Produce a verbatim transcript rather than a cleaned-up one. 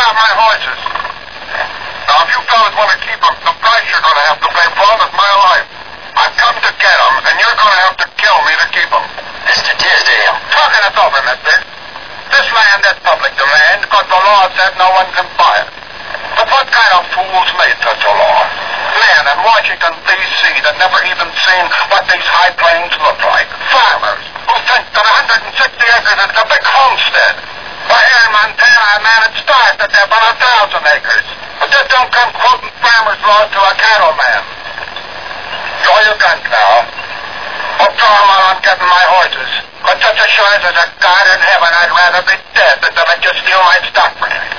have my horses. Now, if you fellas want to keep them, the price you're going to have to pay for them is my life. I've come to get them, and you're going to have to kill me to keep them. Mister Tisdale. Talking it over, mister. This land is public domain because the law said no one can buy it. But what kind of fools made such a law? Men in Washington, D C that never even seen what these high plains look like. Farmers who think that one hundred sixty acres is a big homestead. Why, here in Montana, a man had starved to death on a thousand acres. But this don't come quoting farmers' laws to a cattleman. Draw your guns now. I'll draw them while I'm getting my horses. But just as sure as there's a God in heaven, I'd rather be dead than to let you steal my stock from me.